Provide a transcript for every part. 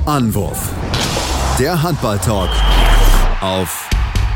Anwurf. Der Handball-Talk auf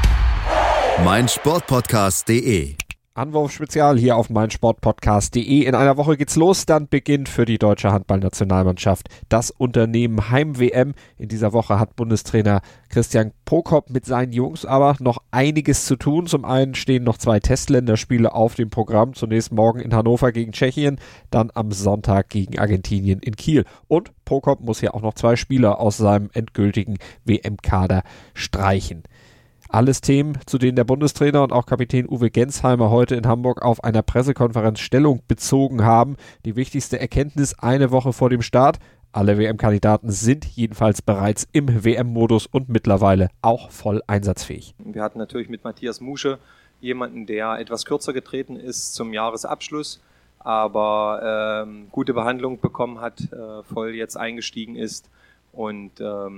meinsportpodcast.de. Anwurf-Spezial hier auf meinsportpodcast.de. In einer Woche geht's los, dann beginnt für die deutsche Handballnationalmannschaft das Unternehmen Heim-WM. In dieser Woche hat Bundestrainer Christian Prokop mit seinen Jungs aber noch einiges zu tun. Zum einen stehen noch 2 Testländerspiele auf dem Programm. Zunächst morgen in Hannover gegen Tschechien, dann am Sonntag gegen Argentinien in Kiel. Und Prokop muss ja auch noch 2 Spieler aus seinem endgültigen WM-Kader streichen. Alles Themen, zu denen der Bundestrainer und auch Kapitän Uwe Gensheimer heute in Hamburg auf einer Pressekonferenz Stellung bezogen haben. Die wichtigste Erkenntnis eine Woche vor dem Start: Alle WM-Kandidaten sind jedenfalls bereits im WM-Modus und mittlerweile auch voll einsatzfähig. Wir hatten natürlich mit Matthias Musche jemanden, der etwas kürzer getreten ist zum Jahresabschluss, aber gute Behandlung bekommen hat, voll jetzt eingestiegen ist und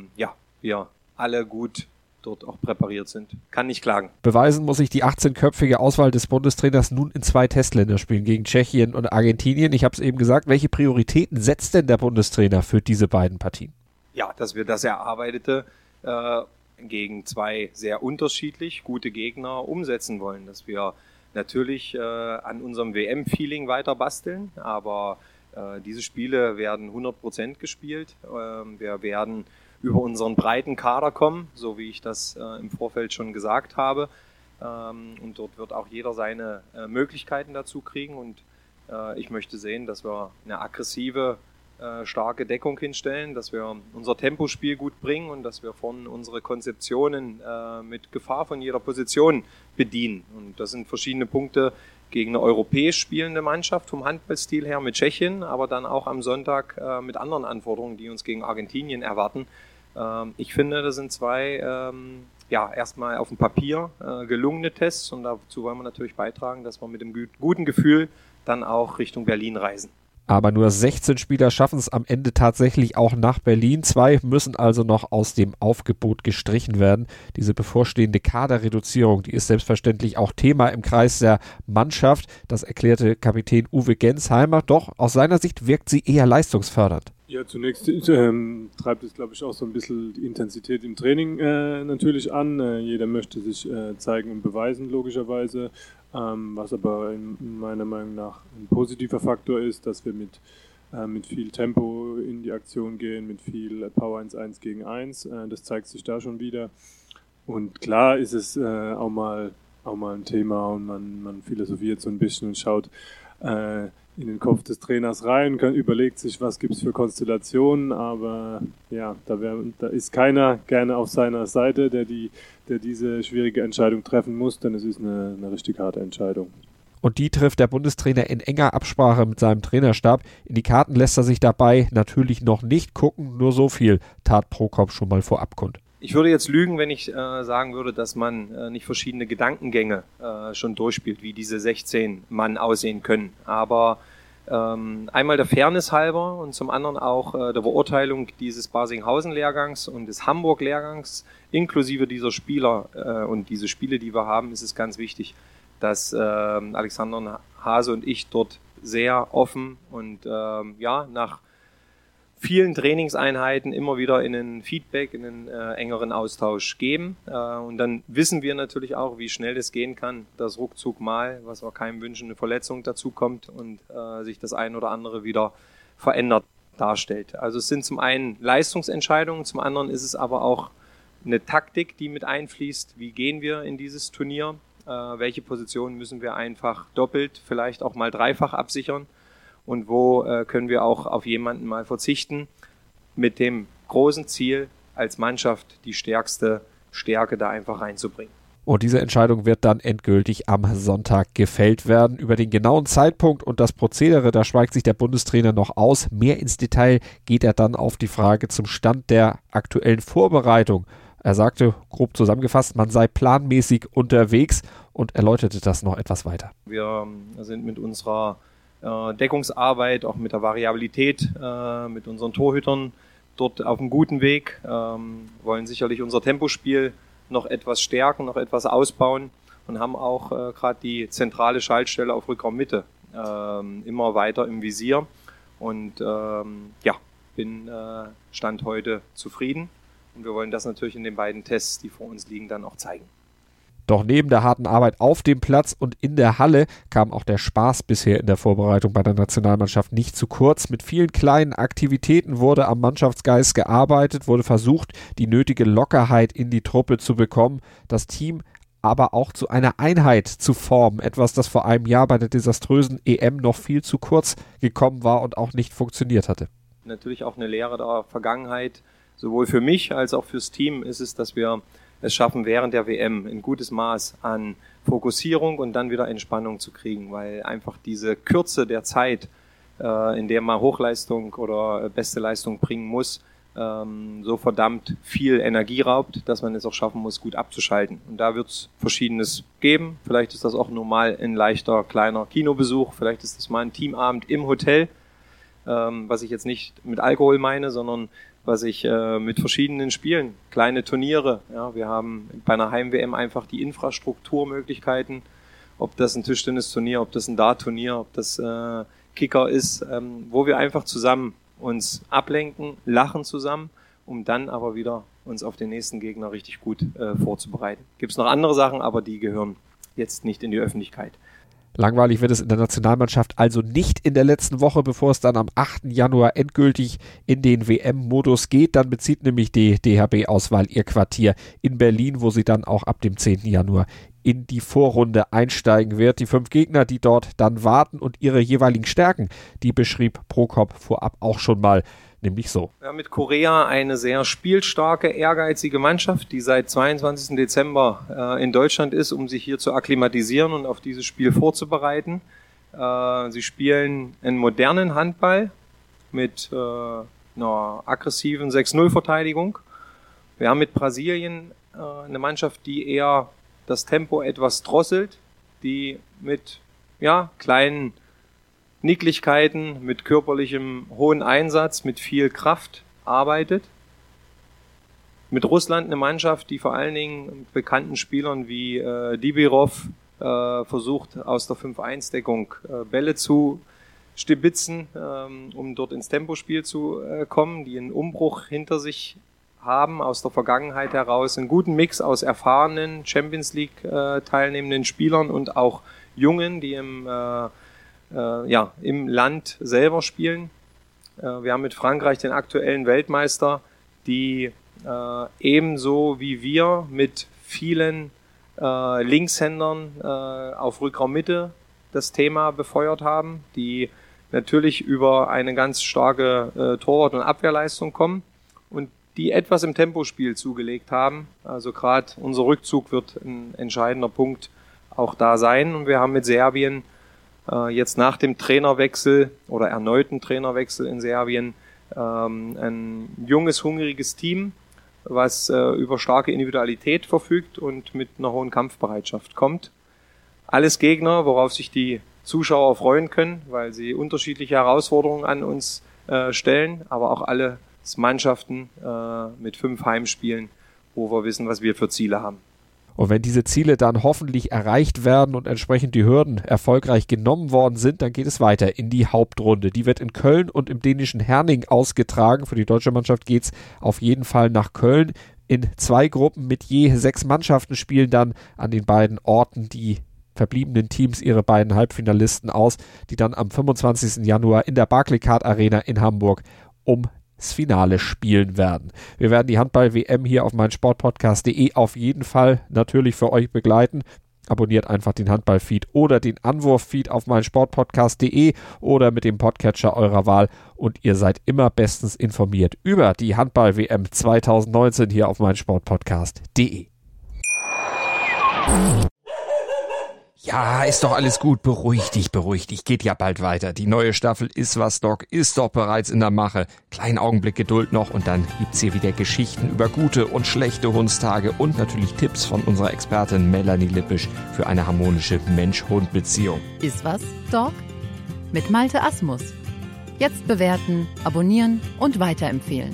wir alle gut dort auch präpariert sind. Kann nicht klagen. Beweisen muss sich die 18-köpfige Auswahl des Bundestrainers nun in 2 Testländerspielen gegen Tschechien und Argentinien. Ich habe es eben gesagt, welche Prioritäten setzt denn der Bundestrainer für diese beiden Partien? Ja, dass wir das Erarbeitete gegen 2 sehr unterschiedlich gute Gegner umsetzen wollen. Dass wir natürlich an unserem WM-Feeling weiter basteln, aber diese Spiele werden 100% gespielt. Wir werden über unseren breiten Kader kommen, so wie ich das im Vorfeld schon gesagt habe. Und dort wird auch jeder seine Möglichkeiten dazu kriegen. Und ich möchte sehen, dass wir eine aggressive, starke Deckung hinstellen, dass wir unser Tempospiel gut bringen und dass wir vorne unsere Konzeptionen mit Gefahr von jeder Position bedienen. Und das sind verschiedene Punkte gegen eine europäisch spielende Mannschaft vom Handballstil her mit Tschechien, aber dann auch am Sonntag mit anderen Anforderungen, die uns gegen Argentinien erwarten. Ich finde, das sind 2 erstmal auf dem Papier gelungene Tests und dazu wollen wir natürlich beitragen, dass wir mit dem guten Gefühl dann auch Richtung Berlin reisen. Aber nur 16 Spieler schaffen es am Ende tatsächlich auch nach Berlin. 2 müssen also noch aus dem Aufgebot gestrichen werden. Diese bevorstehende Kaderreduzierung, die ist selbstverständlich auch Thema im Kreis der Mannschaft. Das erklärte Kapitän Uwe Gensheimer. Doch aus seiner Sicht wirkt sie eher leistungsfördernd. Ja, zunächst treibt es, glaube ich, auch so ein bisschen die Intensität im Training natürlich an. Jeder möchte sich zeigen und beweisen, logischerweise. Was aber in meiner Meinung nach ein positiver Faktor ist, dass wir mit viel Tempo in die Aktion gehen, mit viel Power 1 gegen 1. Das zeigt sich da schon wieder. Und klar ist es auch mal ein Thema und man philosophiert so ein bisschen und schaut in den Kopf des Trainers rein, überlegt sich, was gibt es für Konstellationen, aber ja, da ist keiner gerne auf seiner Seite, der diese schwierige Entscheidung treffen muss, denn es ist eine richtig harte Entscheidung. Und die trifft der Bundestrainer in enger Absprache mit seinem Trainerstab. In die Karten lässt er sich dabei natürlich noch nicht gucken, nur so viel tat Prokop schon mal vorab kund. Ich würde jetzt lügen, wenn ich sagen würde, dass man nicht verschiedene Gedankengänge schon durchspielt, wie diese 16 Mann aussehen können. Aber einmal der Fairness halber und zum anderen auch der Beurteilung dieses Barsinghausen-Lehrgangs und des Hamburg-Lehrgangs inklusive dieser Spieler und diese Spiele, die wir haben, ist es ganz wichtig, dass Alexander Hase und ich dort sehr offen und nach vielen Trainingseinheiten immer wieder in einen Feedback, in einen engeren Austausch geben. Und dann wissen wir natürlich auch, wie schnell es gehen kann, dass ruckzuck mal, was wir keinem wünschen, eine Verletzung dazu kommt und sich das ein oder andere wieder verändert darstellt. Also es sind zum einen Leistungsentscheidungen, zum anderen ist es aber auch eine Taktik, die mit einfließt. Wie gehen wir in dieses Turnier? Welche Positionen müssen wir einfach doppelt, vielleicht auch mal dreifach absichern? Und wo können wir auch auf jemanden mal verzichten, mit dem großen Ziel, als Mannschaft die stärkste Stärke da einfach reinzubringen. Und diese Entscheidung wird dann endgültig am Sonntag gefällt werden. Über den genauen Zeitpunkt und das Prozedere, da schweigt sich der Bundestrainer noch aus. Mehr ins Detail geht er dann auf die Frage zum Stand der aktuellen Vorbereitung. Er sagte, grob zusammengefasst, man sei planmäßig unterwegs und erläuterte das noch etwas weiter. Wir sind mit unserer Deckungsarbeit, auch mit der Variabilität, mit unseren Torhütern dort auf einem guten Weg, wollen sicherlich unser Tempospiel noch etwas stärken, noch etwas ausbauen und haben auch gerade die zentrale Schaltstelle auf Rückraummitte immer weiter im Visier. Und bin Stand heute zufrieden und wir wollen das natürlich in den beiden Tests, die vor uns liegen, dann auch zeigen. Doch neben der harten Arbeit auf dem Platz und in der Halle kam auch der Spaß bisher in der Vorbereitung bei der Nationalmannschaft nicht zu kurz. Mit vielen kleinen Aktivitäten wurde am Mannschaftsgeist gearbeitet, wurde versucht, die nötige Lockerheit in die Truppe zu bekommen, das Team aber auch zu einer Einheit zu formen. Etwas, das vor einem Jahr bei der desaströsen EM noch viel zu kurz gekommen war und auch nicht funktioniert hatte. Natürlich auch eine Lehre der Vergangenheit. Sowohl für mich als auch fürs Team ist es, dass wir es schaffen, während der WM ein gutes Maß an Fokussierung und dann wieder Entspannung zu kriegen, weil einfach diese Kürze der Zeit, in der man Hochleistung oder beste Leistung bringen muss, so verdammt viel Energie raubt, dass man es auch schaffen muss, gut abzuschalten. Und da wird es Verschiedenes geben. Vielleicht ist das auch nur mal ein leichter, kleiner Kinobesuch, vielleicht ist das mal ein Teamabend im Hotel, was ich jetzt nicht mit Alkohol meine, sondern was ich mit verschiedenen Spielen, kleine Turniere, ja, wir haben bei einer Heim-WM einfach die Infrastrukturmöglichkeiten, ob das ein Tischtennisturnier, ob das ein Dart-Turnier, ob das Kicker ist, wo wir einfach zusammen uns ablenken, lachen zusammen, um dann aber wieder uns auf den nächsten Gegner richtig gut vorzubereiten. Gibt es noch andere Sachen, aber die gehören jetzt nicht in die Öffentlichkeit. Langweilig wird es in der Nationalmannschaft also nicht in der letzten Woche, bevor es dann am 8. Januar endgültig in den WM-Modus geht. Dann bezieht nämlich die DHB-Auswahl ihr Quartier in Berlin, wo sie dann auch ab dem 10. Januar in die Vorrunde einsteigen wird. Die 5 Gegner, die dort dann warten und ihre jeweiligen Stärken, die beschrieb Prokop vorab auch schon mal. Nämlich so. Ja, mit Korea eine sehr spielstarke, ehrgeizige Mannschaft, die seit 22. Dezember in Deutschland ist, um sich hier zu akklimatisieren und auf dieses Spiel vorzubereiten. Sie spielen einen modernen Handball mit einer aggressiven 6-0-Verteidigung. Wir haben mit Brasilien eine Mannschaft, die eher das Tempo etwas drosselt, die mit kleinen Nicklichkeiten, mit körperlichem hohen Einsatz, mit viel Kraft arbeitet. Mit Russland eine Mannschaft, die vor allen Dingen mit bekannten Spielern wie Dibirov versucht, aus der 5-1-Deckung Bälle zu stibitzen, um dort ins Tempospiel zu kommen, die einen Umbruch hinter sich haben, aus der Vergangenheit heraus, einen guten Mix aus erfahrenen Champions League teilnehmenden Spielern und auch Jungen, die im Land selber spielen. Wir haben mit Frankreich den aktuellen Weltmeister, die ebenso wie wir mit vielen Linkshändern auf Rückraummitte das Thema befeuert haben, die natürlich über eine ganz starke Torwart- und Abwehrleistung kommen und die etwas im Tempospiel zugelegt haben. Also gerade unser Rückzug wird ein entscheidender Punkt auch da sein. Und wir haben mit Serbien jetzt nach dem Trainerwechsel oder erneuten Trainerwechsel in Serbien ein junges, hungriges Team, was über starke Individualität verfügt und mit einer hohen Kampfbereitschaft kommt. Alles Gegner, worauf sich die Zuschauer freuen können, weil sie unterschiedliche Herausforderungen an uns stellen, aber auch alle Mannschaften mit 5 Heimspielen, wo wir wissen, was wir für Ziele haben. Und wenn diese Ziele dann hoffentlich erreicht werden und entsprechend die Hürden erfolgreich genommen worden sind, dann geht es weiter in die Hauptrunde. Die wird in Köln und im dänischen Herning ausgetragen. Für die deutsche Mannschaft geht es auf jeden Fall nach Köln. In 2 Gruppen mit je 6 Mannschaften spielen dann an den beiden Orten die verbliebenen Teams ihre beiden Halbfinalisten aus, die dann am 25. Januar in der Barclaycard Arena in Hamburg um das Finale spielen werden. Wir werden die Handball-WM hier auf meinsportpodcast.de auf jeden Fall natürlich für euch begleiten. Abonniert einfach den Handball-Feed oder den Anwurf-Feed auf meinsportpodcast.de oder mit dem Podcatcher eurer Wahl und ihr seid immer bestens informiert über die Handball-WM 2019 hier auf meinsportpodcast.de. Ja, ist doch alles gut. Beruhig dich. Geht ja bald weiter. Die neue Staffel Ist was, Doc ist doch bereits in der Mache. Kleinen Augenblick Geduld noch und dann gibt's hier wieder Geschichten über gute und schlechte Hundstage und natürlich Tipps von unserer Expertin Melanie Lippisch für eine harmonische Mensch-Hund-Beziehung. Ist was, Doc? Mit Malte Asmus. Jetzt bewerten, abonnieren und weiterempfehlen.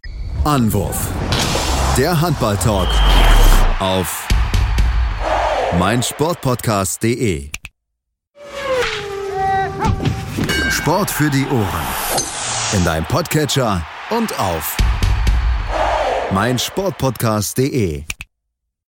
Anwurf. Der Handball-Talk auf meinsportpodcast.de. Sport für die Ohren. In deinem Podcatcher und auf meinsportpodcast.de.